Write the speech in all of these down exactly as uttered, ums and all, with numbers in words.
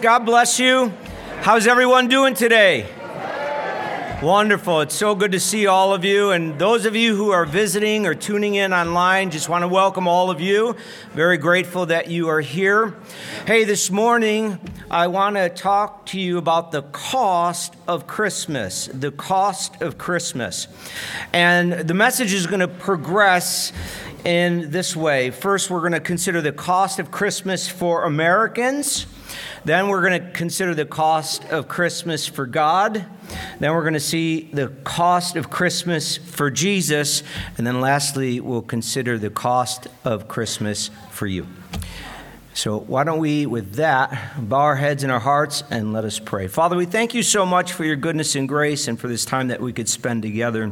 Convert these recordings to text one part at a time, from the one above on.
God bless you. How's everyone doing today? Wonderful. It's so good to see all of you. And those of you who are visiting or tuning in online, just want to welcome all of you. Very grateful that you are here. Hey, this morning, I want to talk to you about the cost of Christmas. The cost of Christmas. And the message is going to progress in this way. First, we're going to consider the cost of Christmas for Americans. Then we're going to consider the cost of Christmas for God. Then we're going to see the cost of Christmas for Jesus. And then lastly, we'll consider the cost of Christmas for you. So why don't we, with that, bow our heads and our hearts and let us pray. Father, we thank you so much for your goodness and grace and for this time that we could spend together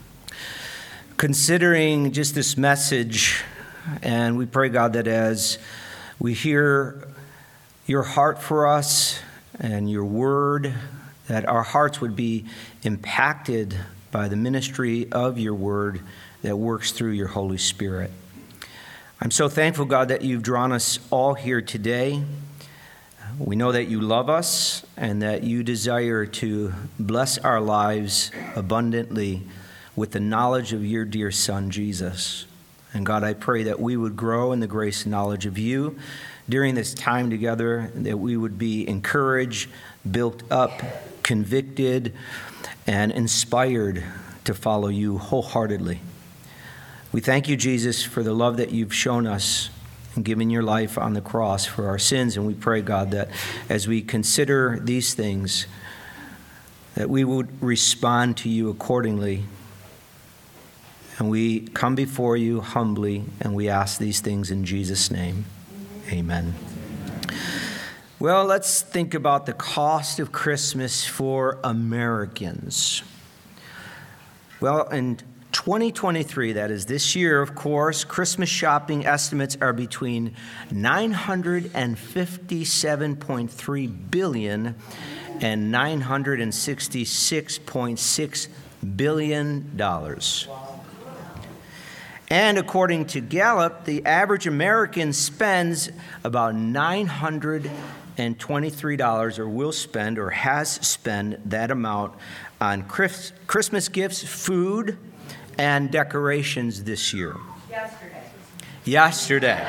considering just this message. And we pray, God, that as we hear your heart for us and your word, that our hearts would be impacted by the ministry of your word that works through your Holy Spirit. I'm so thankful, God, that you've drawn us all here today. We know that you love us and that you desire to bless our lives abundantly with the knowledge of your dear Son, Jesus. And God, I pray that we would grow in the grace and knowledge of you during this time together, that we would be encouraged, built up, convicted, and inspired to follow you wholeheartedly. We thank you, Jesus, for the love that you've shown us in giving your life on the cross for our sins. And we pray, God, that as we consider these things, that we would respond to you accordingly. And we come before you humbly, and we ask these things in Jesus' name. Amen. Well, let's think about the cost of Christmas for Americans. Well, in twenty twenty-three, that is this year, of course, Christmas shopping estimates are between nine hundred fifty-seven point three billion dollars and nine hundred sixty-six point six billion dollars. And according to Gallup, the average American spends about nine hundred twenty-three dollars, or will spend, or has spent that amount on Christmas gifts, food, and decorations this year. Yesterday. Yesterday.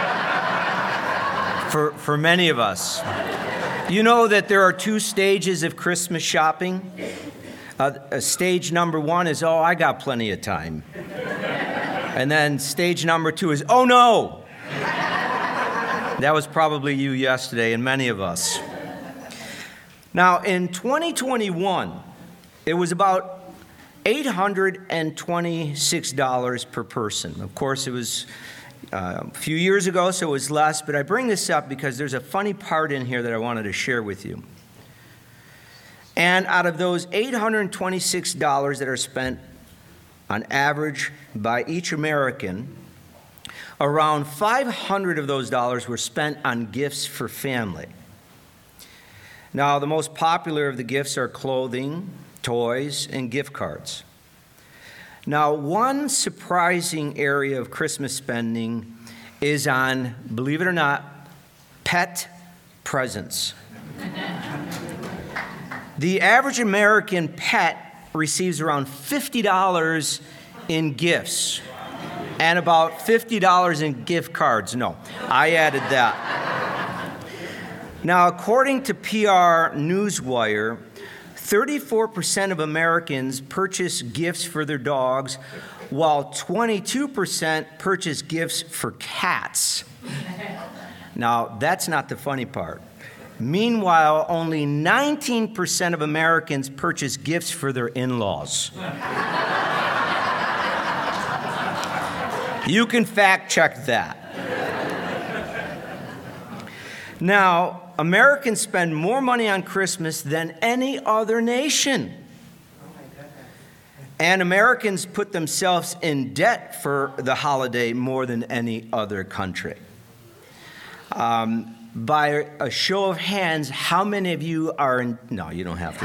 for, for many of us. You know that there are two stages of Christmas shopping. Uh, stage number one is, oh, I got plenty of time. And then stage number two is, oh no! That was probably you yesterday and many of us. Now, in twenty twenty-one, it was about eight hundred twenty-six dollars per person. Of course, it was uh, a few years ago, so it was less, but I bring this up because there's a funny part in here that I wanted to share with you. And out of those eight hundred twenty-six dollars that are spent on average by each American, around five hundred of those dollars were spent on gifts for family. Now, the most popular of the gifts are clothing, toys, and gift cards. Now, one surprising area of Christmas spending is on, believe it or not, pet presents. The average American pet receives around fifty dollars in gifts and about fifty dollars in gift cards. No, I added that. Now, according to P R Newswire, thirty-four percent of Americans purchase gifts for their dogs, while twenty-two percent purchase gifts for cats. Now, that's not the funny part. Meanwhile, only nineteen percent of Americans purchase gifts for their in-laws. You can fact check that. Now, Americans spend more money on Christmas than any other nation. And Americans put themselves in debt for the holiday more than any other country. Um, By a show of hands, how many of you are in... No, you don't have to do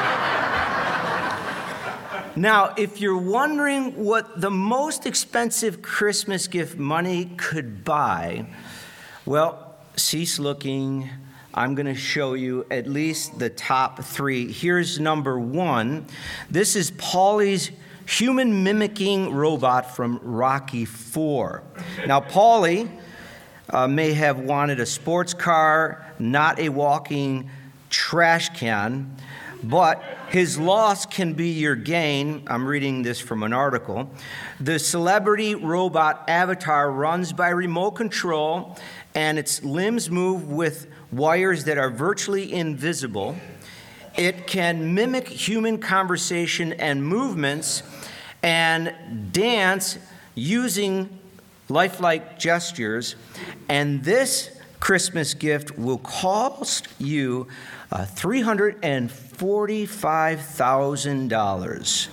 that. Now, if you're wondering what the most expensive Christmas gift money could buy, well, cease looking, I'm going to show you at least the top three. Here's number one. This is Paulie's human mimicking robot from Rocky four. Now, Paulie uh, may have wanted a sports car, not a walking trash can, but his loss can be your gain. I'm reading this from an article. The celebrity robot avatar runs by remote control, and its limbs move with wires that are virtually invisible. It can mimic human conversation and movements and dance using lifelike gestures. And this Christmas gift will cost you uh, three hundred forty-five thousand dollars.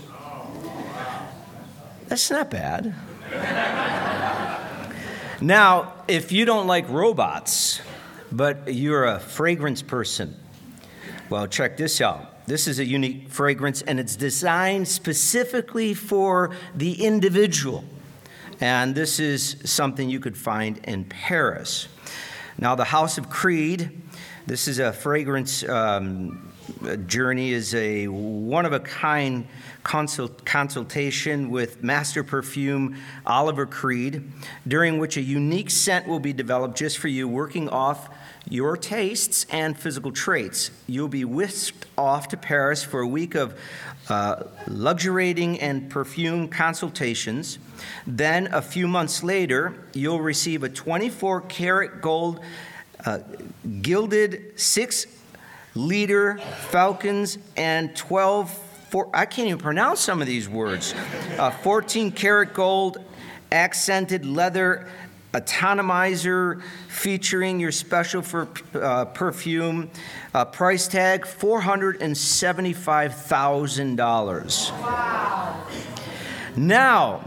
That's not bad. Now, if you don't like robots, but you're a fragrance person, well, check this out. This is a unique fragrance, and it's designed specifically for the individual. And this is something you could find in Paris. Now, the House of Creed, this is a fragrance um, journey, is a one-of-a-kind consult- consultation with master perfume Oliver Creed, during which a unique scent will be developed just for you, working off your tastes and physical traits. You'll be whisked off to Paris for a week of uh, luxuriating and perfume consultations. Then, a few months later, you'll receive a twenty-four karat gold uh, gilded six-liter Falcons and twelve, four, I can't even pronounce some of these words, uh, fourteen karat gold accented leather atomizer featuring your special for, uh, perfume, uh, price tag four hundred seventy-five thousand dollars. Wow. Now,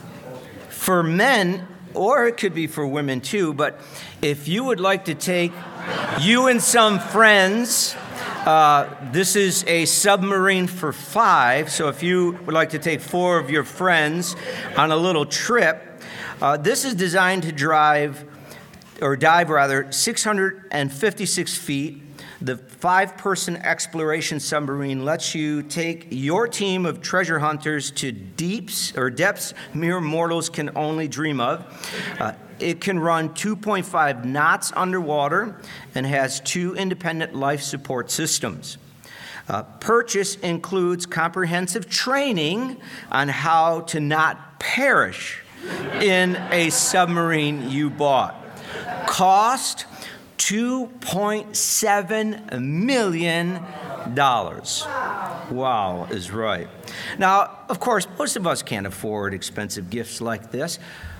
for men, or it could be for women too, but if you would like to take you and some friends, uh, this is a submarine for five, so if you would like to take four of your friends on a little trip, Uh, this is designed to drive, or dive rather, six hundred fifty-six feet. The five-person exploration submarine lets you take your team of treasure hunters to deeps or depths mere mortals can only dream of. Uh, it can run two point five knots underwater and has two independent life support systems. Uh, purchase includes comprehensive training on how to not perish in a submarine you bought. Cost two point seven million dollars. Wow is right. Now, of course, most of us can't afford expensive gifts like this,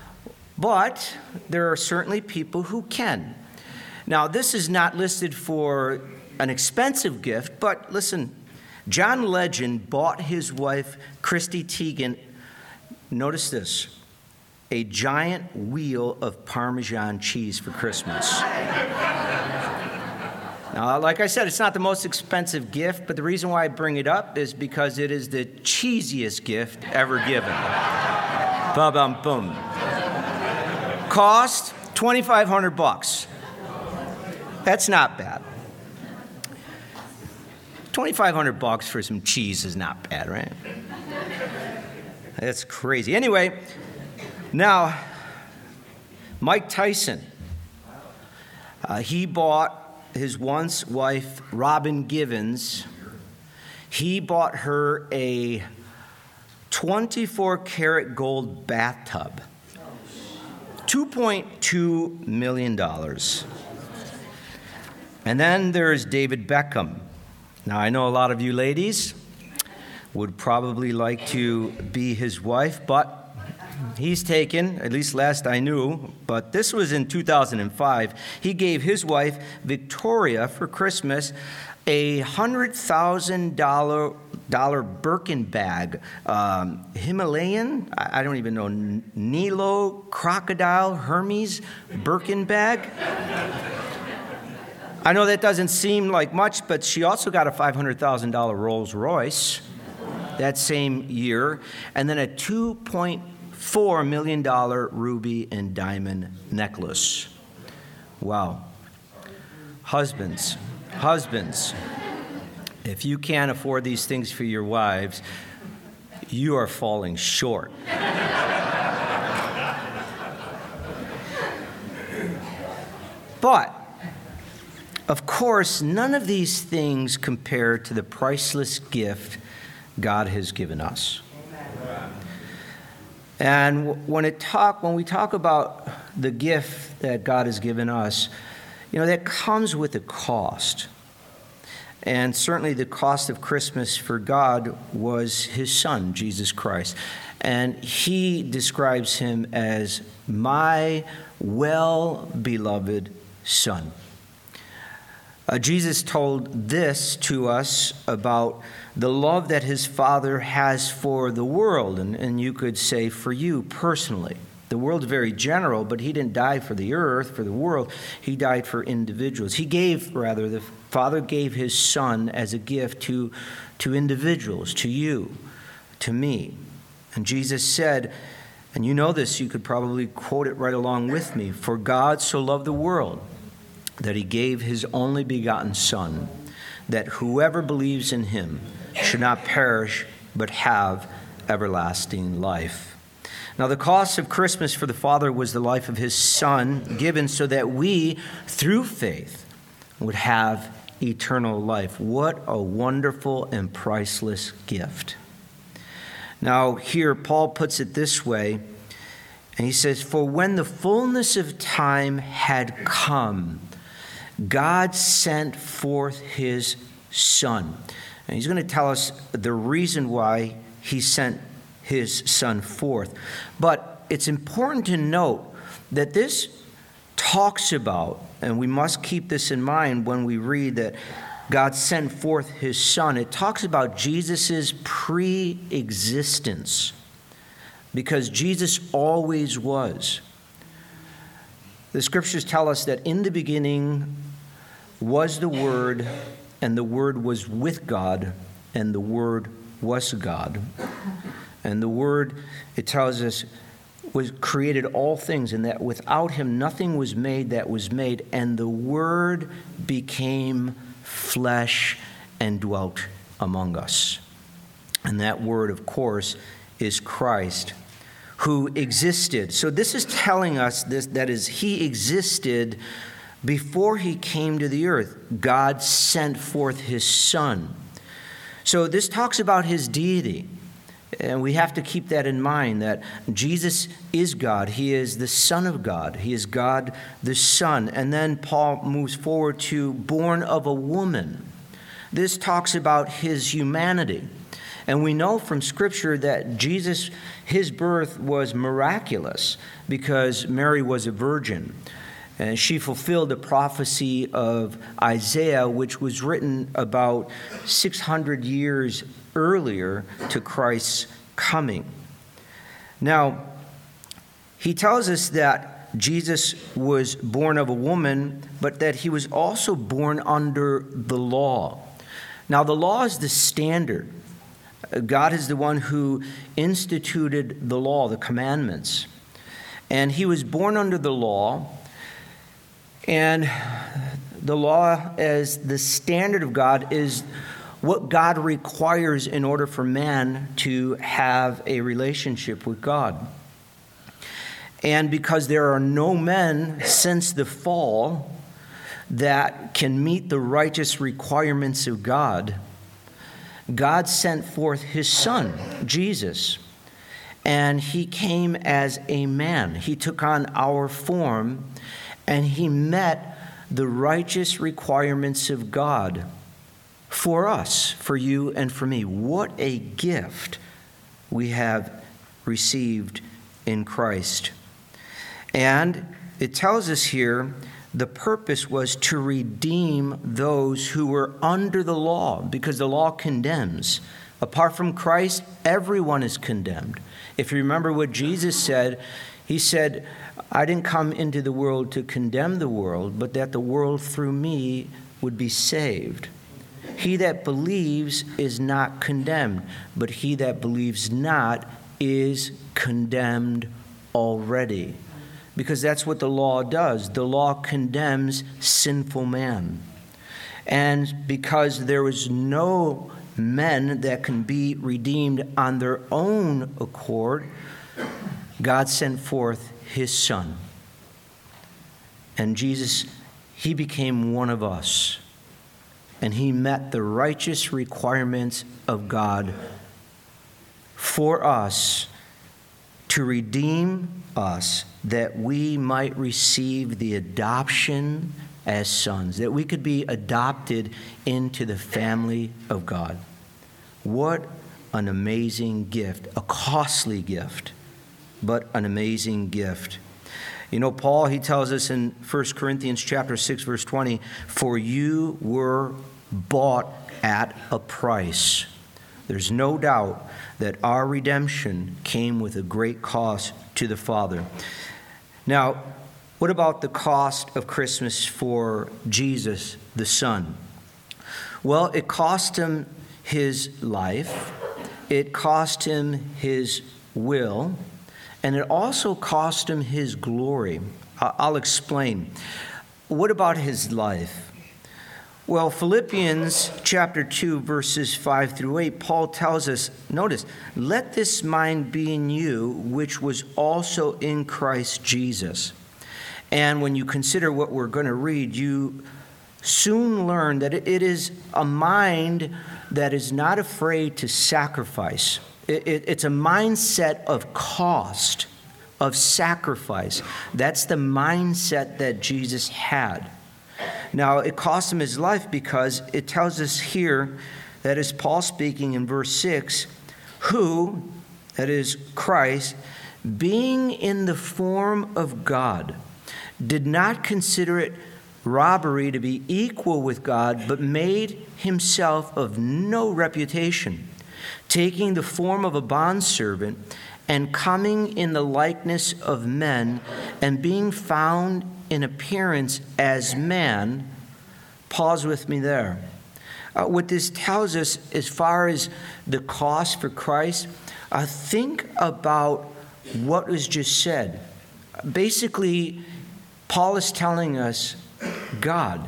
but there are certainly people who can. Now, this is not listed for an expensive gift, but listen, John Legend bought his wife, Christy Teigen, notice this, a giant wheel of Parmesan cheese for Christmas. Now, like I said, it's not the most expensive gift, but the reason why I bring it up is because it is the cheesiest gift ever given. Ba-bum-boom. Cost twenty-five hundred bucks. That's not bad. twenty-five hundred bucks for some cheese is not bad, right? That's crazy. Anyway, now, Mike Tyson, uh, he bought his once wife, Robin Givens, he bought her a twenty-four karat gold bathtub, two point two million dollars. And then there's David Beckham. Now, I know a lot of you ladies would probably like to be his wife, but he's taken, at least last I knew, but this was in two thousand five. He gave his wife, Victoria, for Christmas, a one hundred thousand dollars Birkin bag. Um, Himalayan, I don't even know, Nilo, Crocodile, Hermes Birkin bag. I know that doesn't seem like much, but she also got a five hundred thousand dollars Rolls Royce that same year, and then a two point four million dollars ruby and diamond necklace. Wow. husbands, husbands, if you can't afford these things for your wives, you are falling short. But, of course, none of these things compare to the priceless gift God has given us. And when it talk, when we talk about the gift that God has given us, you know, that comes with a cost. And certainly the cost of Christmas for God was his son, Jesus Christ. And he describes him as my well-beloved son. Uh, Jesus told this to us about the love that his Father has for the world, and, and you could say for you personally. The world's very general, but he didn't die for the earth, for the world. He died for individuals. He gave, rather, the Father gave his Son as a gift to, to individuals, to you, to me. And Jesus said, and you know this, you could probably quote it right along with me, "For God so loved the world that he gave his only begotten Son, that whoever believes in him should not perish but have everlasting life." Now, the cost of Christmas for the Father was the life of his Son, given so that we, through faith, would have eternal life. What a wonderful and priceless gift. Now, here, Paul puts it this way, and he says, "For when the fullness of time had come, God sent forth his Son." And he's going to tell us the reason why he sent his Son forth. But it's important to note that this talks about, and we must keep this in mind when we read that God sent forth his Son, it talks about Jesus' pre-existence, because Jesus always was. The scriptures tell us that in the beginning was the Word, and the Word was with God, and the Word was God. And the Word, it tells us, was created all things, and that without him nothing was made that was made. And the Word became flesh and dwelt among us. And that Word, of course, is Christ, who existed. So this is telling us this, that is, he existed before he came to the earth. God sent forth his Son. So this talks about his deity. And we have to keep that in mind, that Jesus is God. He is the Son of God. He is God the Son. And then Paul moves forward to born of a woman. This talks about his humanity. And we know from Scripture that Jesus, his birth was miraculous because Mary was a virgin. And she fulfilled the prophecy of Isaiah, which was written about six hundred years earlier to Christ's coming. Now, he tells us that Jesus was born of a woman, but that he was also born under the law. Now, the law is the standard. God is the one who instituted the law, the commandments. And he was born under the law. And the law, as the standard of God, is what God requires in order for man to have a relationship with God. And because there are no men since the fall that can meet the righteous requirements of God, God sent forth his Son, Jesus. And he came as a man. He took on our form, and he met the righteous requirements of God for us, for you and for me. What a gift we have received in Christ. And it tells us here the purpose was to redeem those who were under the law, because the law condemns. Apart from Christ, everyone is condemned. If you remember what Jesus said, he said, "I didn't come into the world to condemn the world, but that the world through me would be saved. He that believes is not condemned, but he that believes not is condemned already, because that's what the law does. The law condemns sinful man. And because there was no men that can be redeemed on their own accord, God sent forth his Son. And Jesus, he became one of us. And he met the righteous requirements of God for us to redeem us, that we might receive the adoption as sons, that we could be adopted into the family of God. What an amazing gift, a costly gift, but an amazing gift. You know, Paul, he tells us in First Corinthians chapter six, verse twenty, for you were bought at a price. There's no doubt that our redemption came with a great cost to the Father. Now, what about the cost of Christmas for Jesus, the Son? Well, it cost him his life, it cost him his will, and it also cost him his glory. I'll explain. What about his life? Well, Philippians chapter two, verses five through eight, Paul tells us, notice, let this mind be in you, which was also in Christ Jesus. And when you consider what we're going to read, you soon learn that it is a mind that is not afraid to sacrifice. It, it, it's a mindset of cost, of sacrifice. That's the mindset that Jesus had. Now, it cost him his life because it tells us here, that is Paul speaking in verse six, who, that is Christ, being in the form of God, did not consider it robbery to be equal with God, but made himself of no reputation, taking the form of a bondservant and coming in the likeness of men, and being found in appearance as man. Pause with me there. Uh, what this tells us as far as the cost for Christ, uh, think about what was just said. Basically, Paul is telling us God,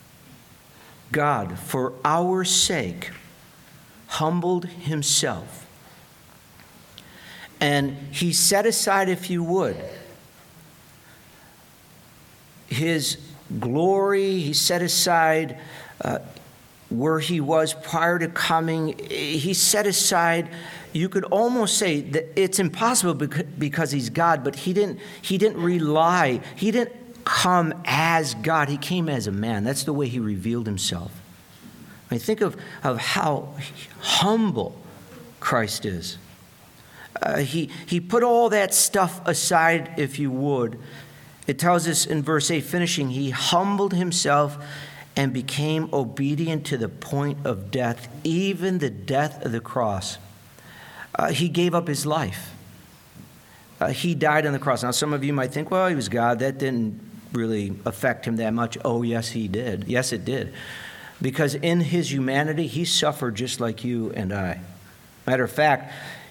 God, for our sake, humbled himself. And he set aside, if you would, his glory. He set aside uh, where he was prior to coming. He set aside, you could almost say that it's impossible because he's God, but he didn't, he didn't rely, he didn't come as God. He came as a man. That's the way he revealed himself. I mean, think of, of how humble Christ is. Uh, he, he put all that stuff aside, if you would. It tells us in verse eight, finishing, he humbled himself and became obedient to the point of death, even the death of the cross. Uh, he gave up his life. Uh, he died on the cross. Now, some of you might think, well, he was God. That didn't really affect him that much. Oh, yes, he did. Yes, it did. Because in his humanity, he suffered just like you and I. Matter of fact,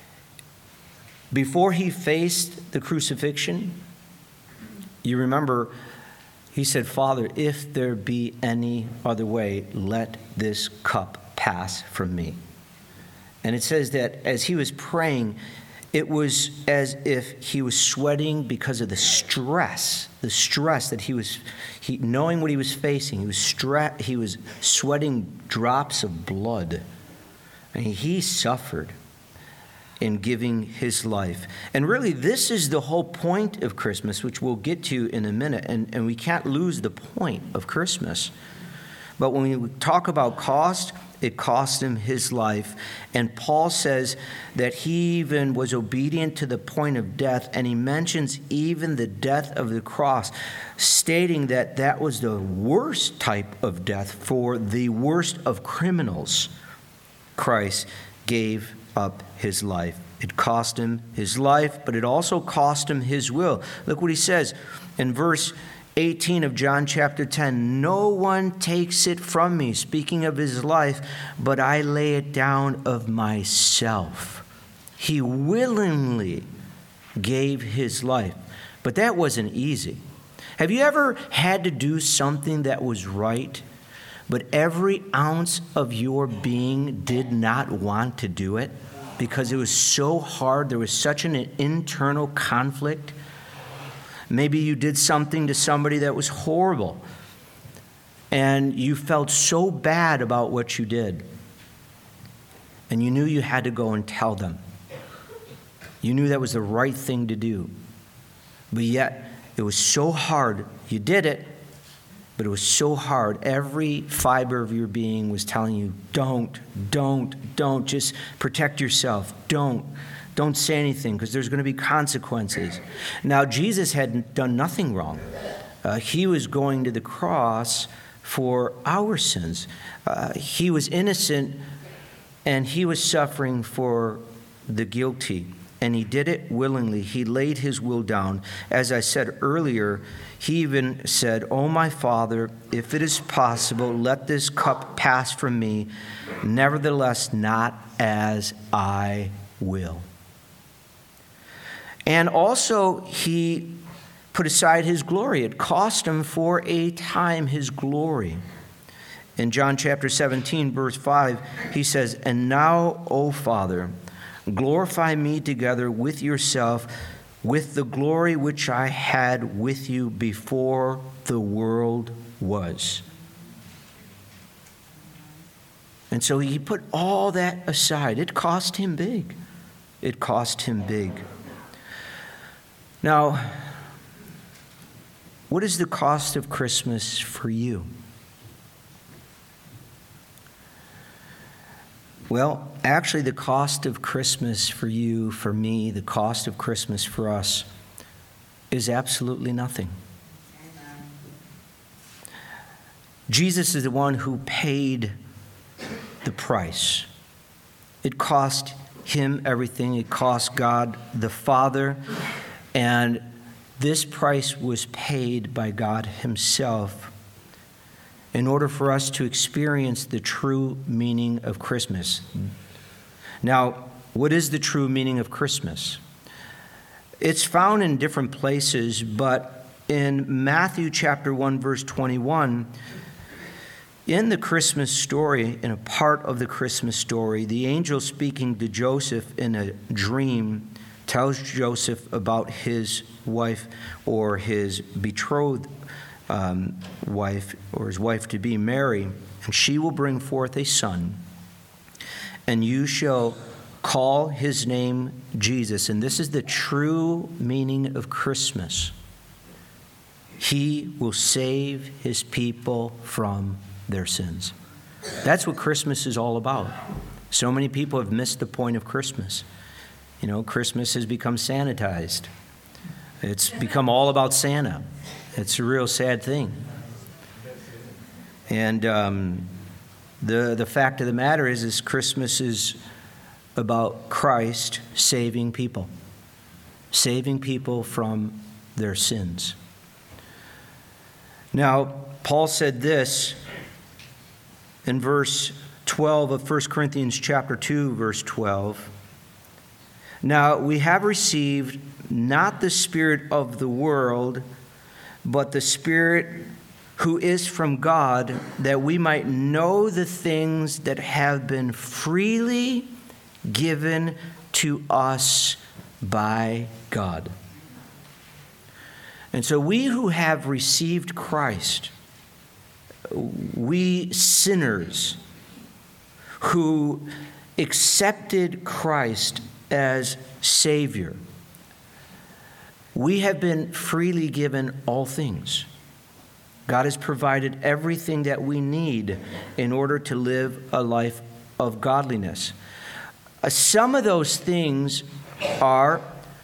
before he faced the crucifixion, you remember, he said, Father, if there be any other way, let this cup pass from me. And it says that as he was praying, it was as if he was sweating because of the stress, the stress that he was, he, knowing what he was facing, he was, stra- he was sweating drops of blood. I mean, he suffered in giving his life. And really, this is the whole point of Christmas, which we'll get to in a minute. And, and we can't lose the point of Christmas. But when we talk about cost, it cost him his life. And Paul says that he even was obedient to the point of death. And he mentions even the death of the cross, stating that that was the worst type of death for the worst of criminals. Christ gave up his life. It cost him his life, but it also cost him his will. Look what he says in verse eighteen of John chapter ten. No one takes it from me, speaking of his life, but I lay it down of myself. He willingly gave his life But that wasn't easy. Have you ever had to do something that was right, but every ounce of your being did not want to do it because it was so hard? There was such an internal conflict. Maybe you did something to somebody that was horrible, and you felt so bad about what you did, and you knew you had to go and tell them. You knew that was the right thing to do, but yet it was so hard. You did it, but it was so hard. Every fiber of your being was telling you, don't, don't, don't. Just protect yourself. Don't. Don't say anything because there's going to be consequences. Now, Jesus had done nothing wrong. Uh, he was going to the cross for our sins. Uh, he was innocent, and he was suffering for the guilty. And he did it willingly. He laid his will down. As I said earlier, he even said, "Oh, my Father, if it is possible, let this cup pass from me. Nevertheless, not as I will." And also, he put aside his glory. It cost him for a time his glory. In John chapter seventeen, verse five, he says, "And now, O Father, glorify me together with yourself, with the glory which I had with you before the world was." And so he put all that aside. It cost him big. It cost him big. Now, what is the cost of Christmas for you? Well, actually, the cost of Christmas for you, for me, the cost of Christmas for us is absolutely nothing. Amen. Jesus is the one who paid the price. It cost him everything. It cost God the Father. And this price was paid by God himself in order for us to experience the true meaning of Christmas. Now, what is the true meaning of Christmas? It's found in different places, but in Matthew chapter one, verse twenty-one, in the Christmas story, in a part of the Christmas story, the angel speaking to Joseph in a dream tells Joseph about his wife or his betrothed um, wife or his wife-to-be Mary, and she will bring forth a son, and you shall call his name Jesus. And this is the true meaning of Christmas. He will save his people from their sins. That's what Christmas is all about. So many people have missed the point of Christmas. You know, Christmas has become sanitized. It's become all about Santa. It's a real sad thing. And um, the the fact of the matter is, is Christmas is about Christ saving people, saving people from their sins. Now, Paul said this in verse twelve of First Corinthians chapter two, verse twelve. "Now we have received not the spirit of the world, but the Spirit who is from God, that we might know the things that have been freely given to us by God." And so we who have received Christ, we sinners who accepted Christ as Savior, we have been freely given all things. God has provided everything that we need in order to live a life of godliness. Uh, some of those things are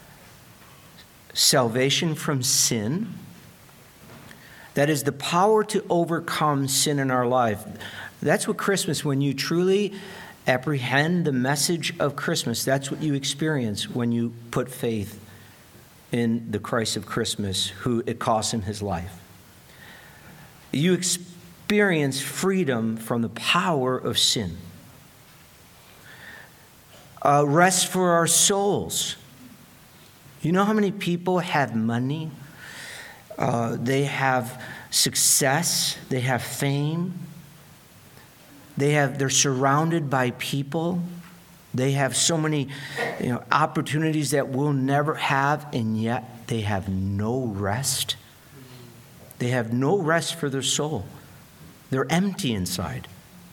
salvation from sin. That is the power to overcome sin in our life. That's what Christmas, when you truly apprehend the message of Christmas, that's what you experience when you put faith in the Christ of Christmas, who it cost him his life. You experience freedom from the power of sin. Uh, rest for our souls. You know how many people have money? Uh, they have success. They have fame. They have, they're surrounded by people. They have so many, you know, opportunities that we'll never have, and yet they have no rest. They have no rest for their soul. They're empty inside.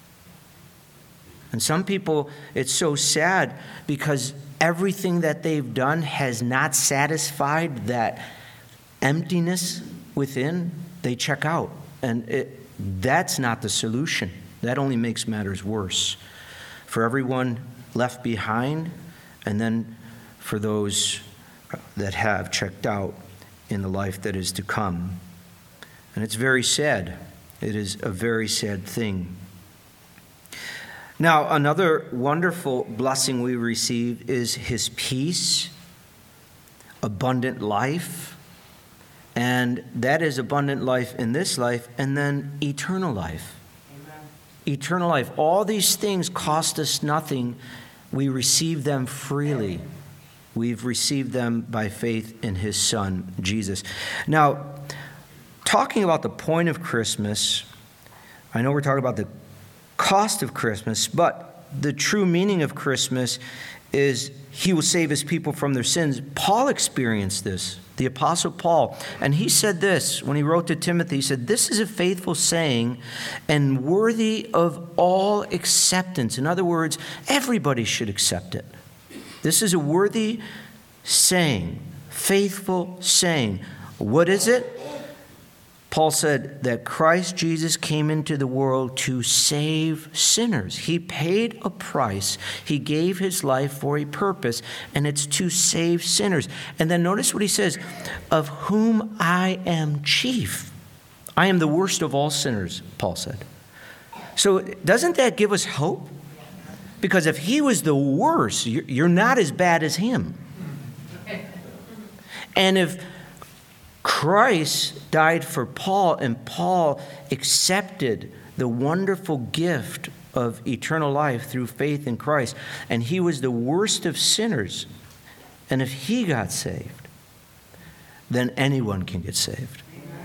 And some people, it's so sad because everything that they've done has not satisfied that emptiness within. They check out. And it, that's not the solution. That only makes matters worse for everyone left behind, and then for those that have checked out in the life that is to come. And it's very sad. It is a very sad thing. Now, another wonderful blessing we receive is his peace, abundant life, and that is abundant life in this life, and then eternal life. Amen. Eternal life. All these things cost us nothing. We receive them freely. We've received them by faith in his Son, Jesus. Now, talking about the point of Christmas, I know we're talking about the cost of Christmas, but the true meaning of Christmas is he will save his people from their sins. Paul experienced this, the Apostle Paul, and he said this when he wrote to Timothy. He said, "This is a faithful saying and worthy of all acceptance." In other words, everybody should accept it. This is a worthy saying, faithful saying. What is it? Paul said that Christ Jesus came into the world to save sinners. He paid a price. He gave his life for a purpose, and it's to save sinners. And then notice what he says, "Of whom I am chief." I am the worst of all sinners, Paul said. So doesn't that give us hope? Because if he was the worst, you're not as bad as him. And if Christ died for Paul, and Paul accepted the wonderful gift of eternal life through faith in Christ, and he was the worst of sinners, and if he got saved, then anyone can get saved.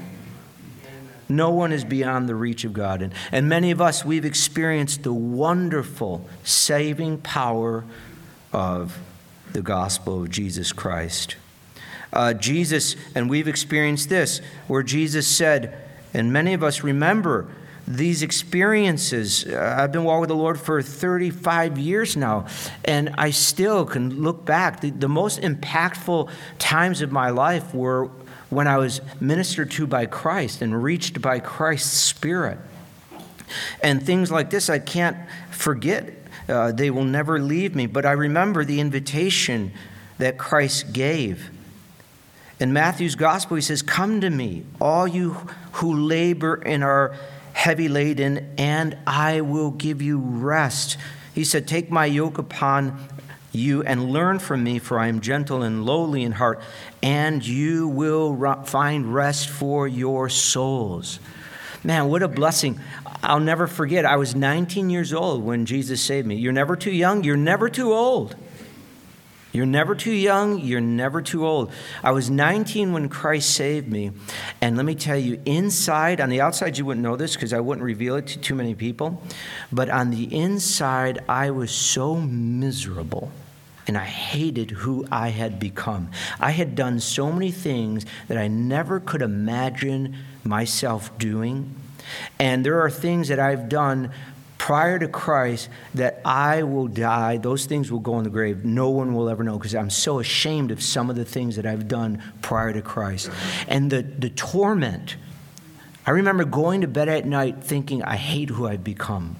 No one is beyond the reach of God. And, and many of us, we've experienced the wonderful saving power of the gospel of Jesus Christ. Uh, Jesus, and we've experienced this, where Jesus said, and many of us remember these experiences. Uh, I've been walking with the Lord for thirty-five years now, and I still can look back. The, the most impactful times of my life were when I was ministered to by Christ and reached by Christ's Spirit. And things like this I can't forget. Uh, they will never leave me. But I remember the invitation that Christ gave. In Matthew's gospel, he says, "Come to me, all you who labor and are heavy laden, and I will give you rest." He said, "Take my yoke upon you and learn from me, for I am gentle and lowly in heart, and you will find rest for your souls." Man, what a blessing. I'll never forget. I was nineteen years old when Jesus saved me. You're never too young. You're never too old. You're never too young. You're never too old. I was nineteen when Christ saved me. And let me tell you, inside, on the outside, you wouldn't know this because I wouldn't reveal it to too many people. But on the inside, I was so miserable. And I hated who I had become. I had done so many things that I never could imagine myself doing. And there are things that I've done prior to Christ that I will die. Those things will go in the grave. No one will ever know because I'm so ashamed of some of the things that I've done prior to Christ. And the, the torment. I remember going to bed at night thinking, I hate who I've become.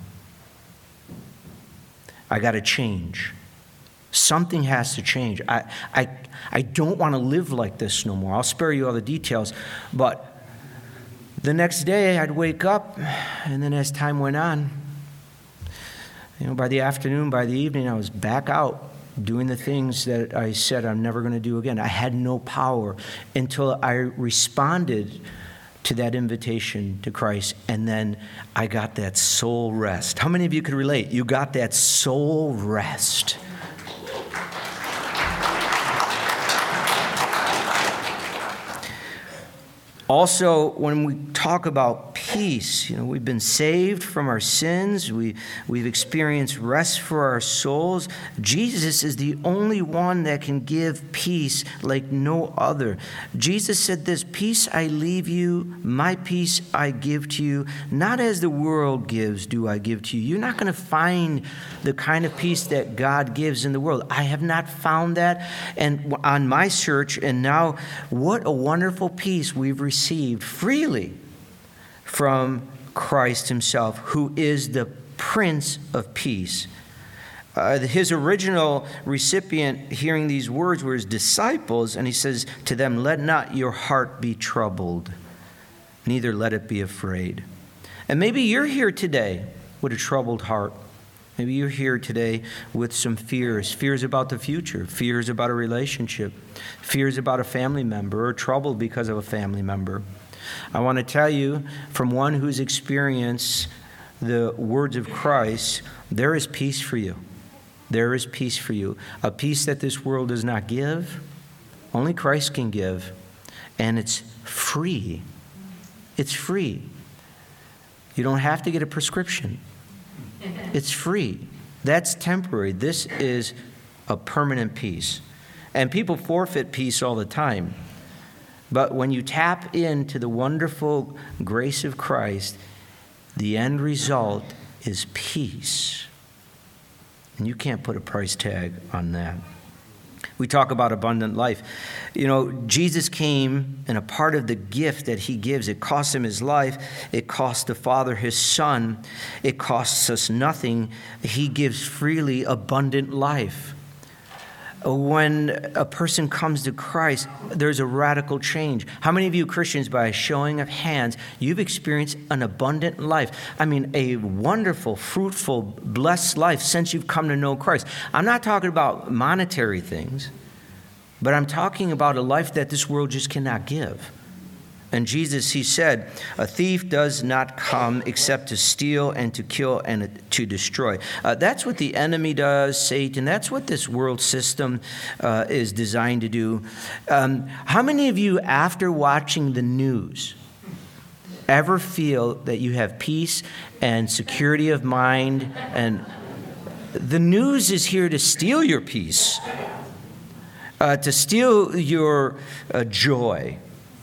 I got to change. Something has to change. I, I, I don't want to live like this no more. I'll spare you all the details. But the next day I'd wake up, and then as time went on, you know, by the afternoon, by the evening, I was back out doing the things that I said I'm never going to do again. I had no power until I responded to that invitation to Christ, and then I got that soul rest. How many of you could relate? You got that soul rest. Also, when we talk about peace, you know, we've been saved from our sins. We, we've experienced rest for our souls. Jesus is the only one that can give peace like no other. Jesus said this, "Peace I leave you, my peace I give to you. Not as the world gives do I give to you." You're not going to find the kind of peace that God gives in the world. I have not found that. And on my search, and now what a wonderful peace we've received. Received freely from Christ himself, who is the Prince of Peace. Uh, his original recipient hearing these words were his disciples, and he says to them, "Let not your heart be troubled, neither let it be afraid." And maybe you're here today with a troubled heart. Maybe you're here today with some fears, fears about the future, fears about a relationship, fears about a family member, or troubled because of a family member. I want to tell you, from one who's experienced the words of Christ, there is peace for you. There is peace for you. A peace that this world does not give, only Christ can give. And it's free. It's free. You don't have to get a prescription. It's free. That's temporary. This is a permanent peace. And people forfeit peace all the time. But when you tap into the wonderful grace of Christ, the end result is peace. And you can't put a price tag on that. We talk about abundant life. You know, Jesus came, and a part of the gift that he gives, it costs him his life. It costs the Father his Son. It costs us nothing. He gives freely abundant life. When a person comes to Christ, there's a radical change. How many of you Christians, by a showing of hands, you've experienced an abundant life? I mean, a wonderful, fruitful, blessed life since you've come to know Christ. I'm not talking about monetary things, but I'm talking about a life that this world just cannot give. And Jesus, he said, "A thief does not come except to steal and to kill and to destroy." Uh, that's what the enemy does, Satan. That's what this world system uh, is designed to do. Um, how many of you, after watching the news, ever feel that you have peace and security of mind? And the news is here to steal your peace, uh, to steal your uh, joy.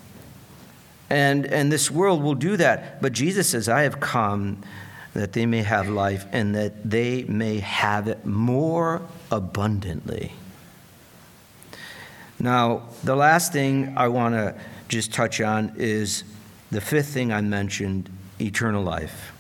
And, and this world will do that. But Jesus says, "I have come that they may have life and that they may have it more abundantly." Now, the last thing I want to just touch on is the fifth thing I mentioned, eternal life.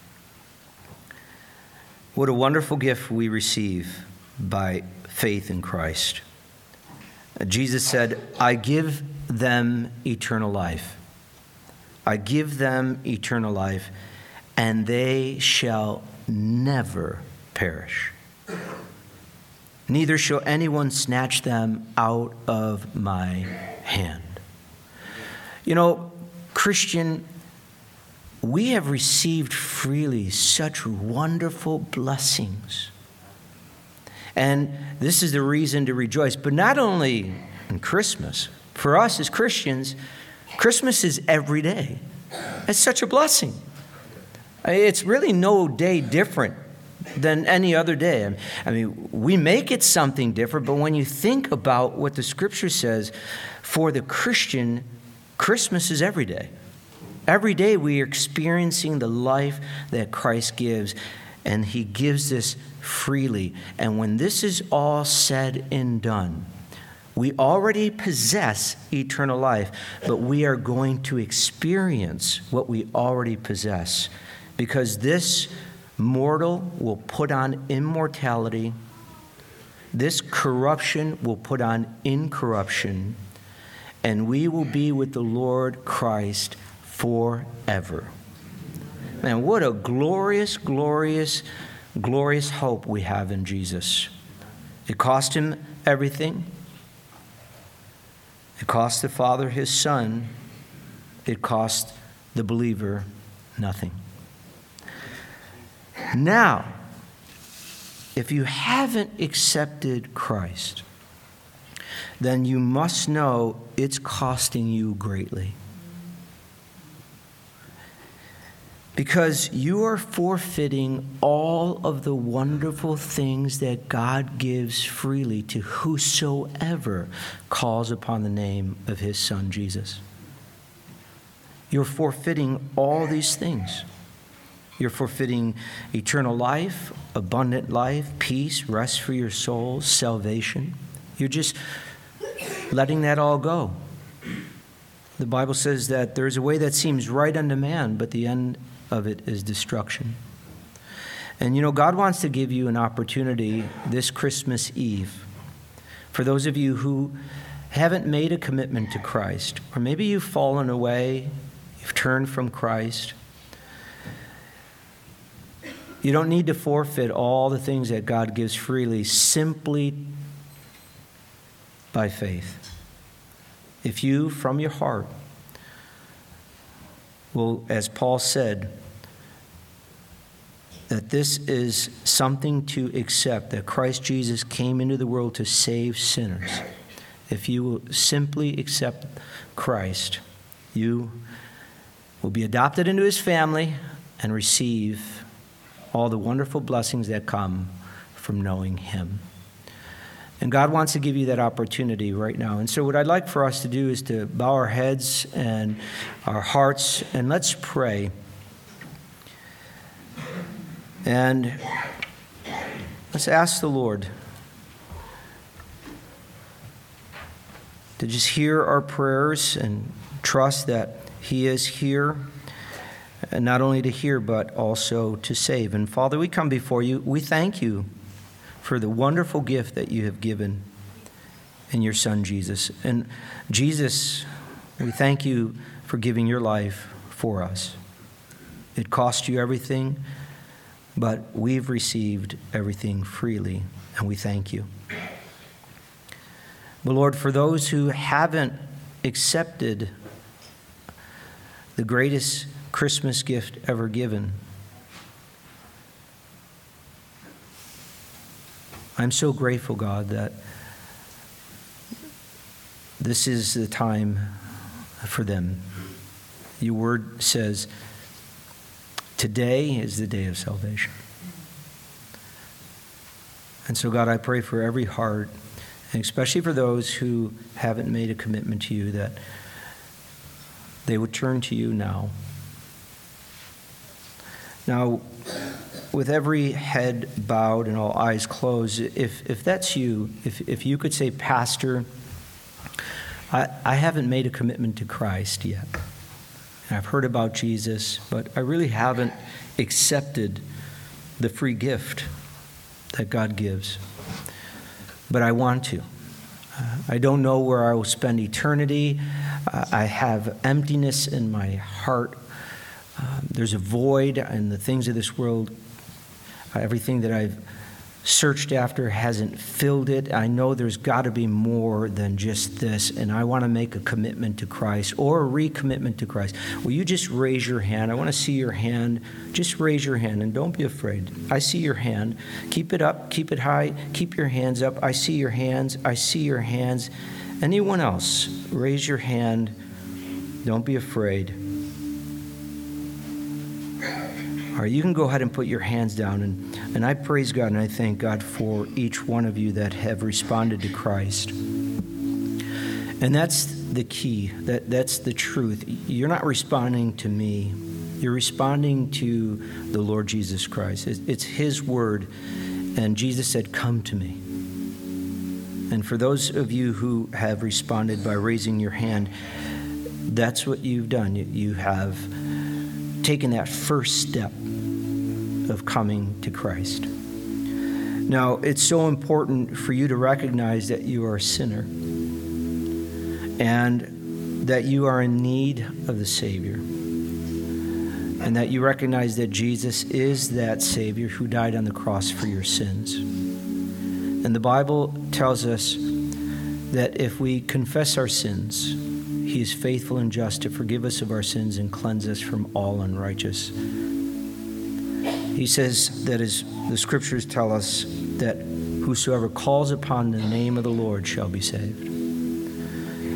What a wonderful gift we receive by faith in Christ. Jesus said, "I give them eternal life. I give them eternal life, and they shall never perish. Neither shall anyone snatch them out of my hand." You know, Christian, we have received freely such wonderful blessings. And this is the reason to rejoice. But not only in Christmas. For us as Christians, Christmas is every day. It's such a blessing. It's really no day different than any other day. I mean, we make it something different, but when you think about what the Scripture says, for the Christian, Christmas is every day. Every day we are experiencing the life that Christ gives, and he gives this freely. And when this is all said and done, we already possess eternal life, but we are going to experience what we already possess, because this mortal will put on immortality. This corruption will put on incorruption, and we will be with the Lord Christ forever. Man, what a glorious, glorious, glorious hope we have in Jesus. It cost him everything. It cost the Father his Son. It cost the believer nothing. Now, if you haven't accepted Christ, then you must know it's costing you greatly. Because you are forfeiting all of the wonderful things that God gives freely to whosoever calls upon the name of his Son, Jesus. You're forfeiting all these things. You're forfeiting eternal life, abundant life, peace, rest for your soul, salvation. You're just letting that all go. The Bible says that there's a way that seems right unto man, but the end of it is destruction. And you know, God wants to give you an opportunity this Christmas Eve. For those of you who haven't made a commitment to Christ, or maybe you've fallen away, you've turned from Christ, you don't need to forfeit all the things that God gives freely simply by faith. If you, from your heart, will, as Paul said, that this is something to accept, that Christ Jesus came into the world to save sinners. If you will simply accept Christ, you will be adopted into his family and receive all the wonderful blessings that come from knowing him. And God wants to give you that opportunity right now. And so what I'd like for us to do is to bow our heads and our hearts, and let's pray. And let's ask the Lord to just hear our prayers and trust that he is here, and not only to hear, but also to save. And Father, we come before you. We thank you for the wonderful gift that you have given in your Son, Jesus. And Jesus, we thank you for giving your life for us. It cost you everything, but we've received everything freely, and we thank you. But Lord, for those who haven't accepted the greatest Christmas gift ever given, I'm so grateful, God, that this is the time for them. Your word says, today is the day of salvation. And so, God, I pray for every heart, and especially for those who haven't made a commitment to you, that they would turn to you now. Now, with every head bowed and all eyes closed, if if that's you, if if you could say, Pastor, I, I haven't made a commitment to Christ yet. And I've heard about Jesus, but I really haven't accepted the free gift that God gives. But I want to. Uh, I don't know where I will spend eternity. Uh, I have emptiness in my heart. Um, there's a void in the things of this world. Uh, everything that I've searched after hasn't filled it. I know there's got to be more than just this, and I want to make a commitment to Christ or a recommitment to Christ. Will you just raise your hand? I want to see your hand. Just raise your hand, and don't be afraid. I see your hand. Keep it up. Keep it high. Keep your hands up. I see your hands. I see your hands. Anyone else? Raise your hand. Don't be afraid. All right, you can go ahead and put your hands down, and, and I praise God and I thank God for each one of you that have responded to Christ. And that's the key. That, that's the truth. You're not responding to me. You're responding to the Lord Jesus Christ. It's, it's his word, and Jesus said, come to me. And for those of you who have responded by raising your hand, that's what you've done. You, you have taken that first step of coming to Christ. Now, it's so important for you to recognize that you are a sinner and that you are in need of the Savior, and that you recognize that Jesus is that Savior who died on the cross for your sins. And the Bible tells us that if we confess our sins, he is faithful and just to forgive us of our sins and cleanse us from all unrighteousness. He says that, as the scriptures tell us, that whosoever calls upon the name of the Lord shall be saved.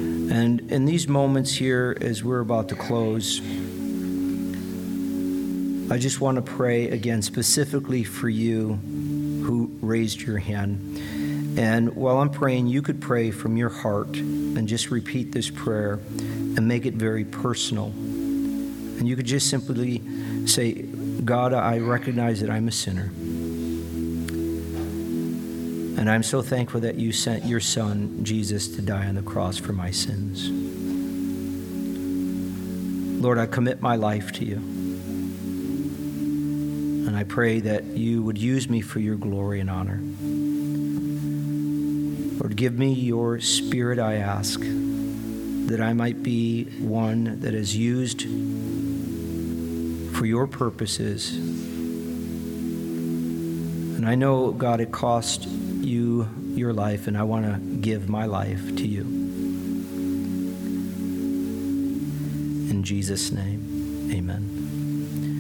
And in these moments here, as we're about to close, I just want to pray again specifically for you who raised your hand. And while I'm praying, you could pray from your heart and just repeat this prayer and make it very personal. And you could just simply say, God, I recognize that I'm a sinner. And I'm so thankful that you sent your son, Jesus, to die on the cross for my sins. Lord, I commit my life to you. And I pray that you would use me for your glory and honor. Lord, give me your spirit, I ask, that I might be one that is used for your purposes. And I know, God, it cost you your life, and I want to give my life to you. In Jesus' name, amen.